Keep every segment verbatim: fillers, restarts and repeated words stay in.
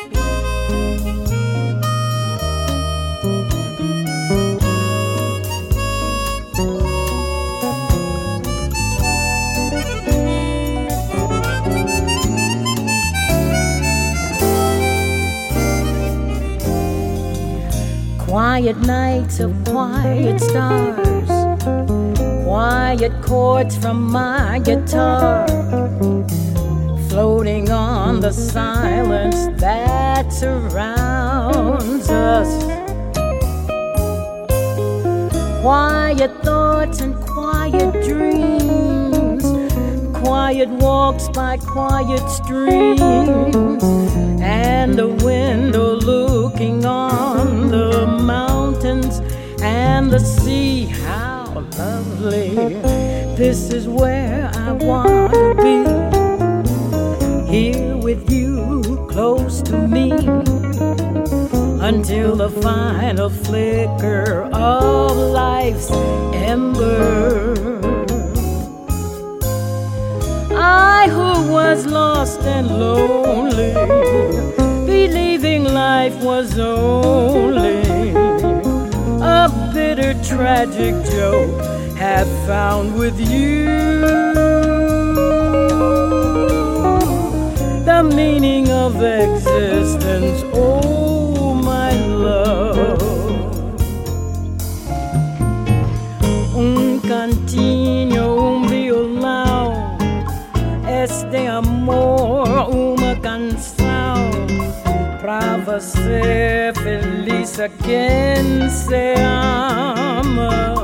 Quiet nights of quiet stars, quiet chords from my guitar, floating on the silence that surrounds us. Quiet thoughts and quiet dreams, quiet walks by quiet streams, and the window looking on the mountains and the sea. How lovely. This is where I want to be, here with you close to me, until the final flicker of life's ember. I who was lost and lonely, believing life was only a bitter tragic joke, have found with you the meaning of existence. Oh, my love, un cantinho, un violão, este amor, uma canção pra você feliz a quem se ama.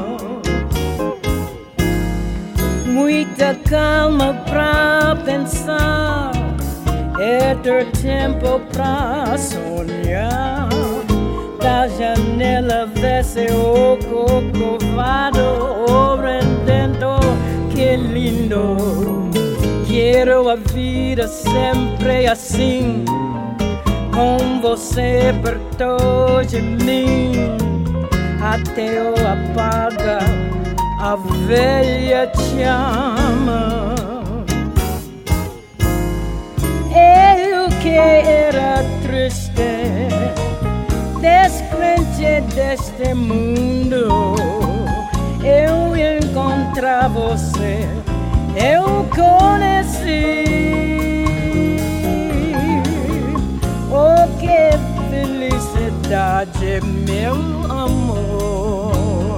Muita calma pra pensar, é ter tempo pra sonhar. Da janela vê-se o corcovado, o rendendo, que lindo. Quero a vida sempre assim, com você perto de mim, até eu apaga a velha chama. Eu que era triste, descrente deste mundo, eu encontrar você, eu conheci. Oh, que felicidade, meu amor.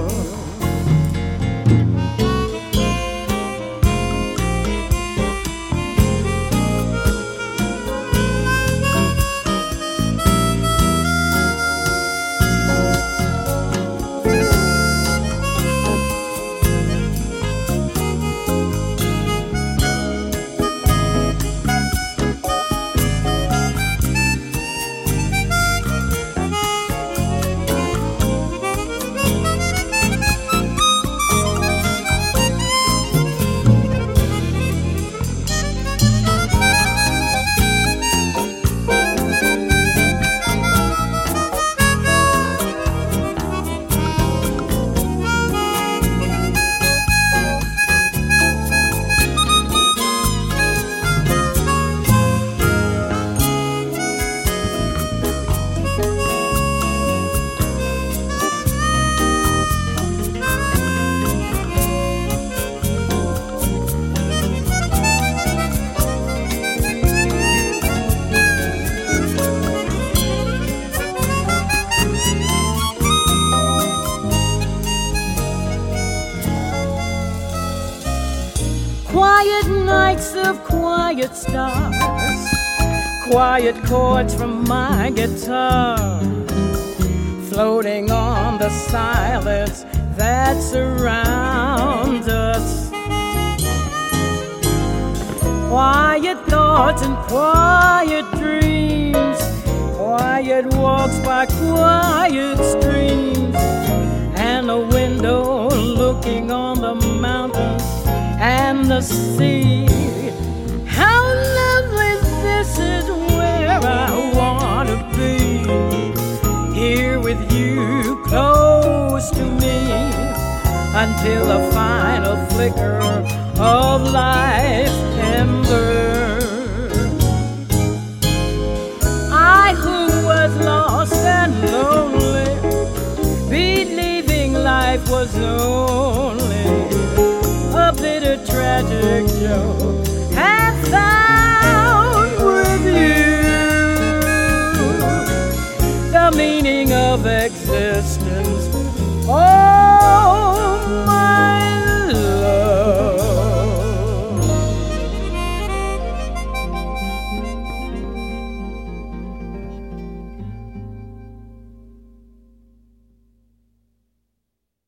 Quiet nights of quiet stars, quiet chords from my guitar, floating on the silence that surrounds us. Quiet thoughts and quiet dreams, quiet walks by quiet streams, and a window looking on the mountains and the sea. How lovely, this is where I want to be, here with you close to me, until the final flicker of life's ember. I was only a bitter tragic joke had found with you the meaning of existence. Oh, my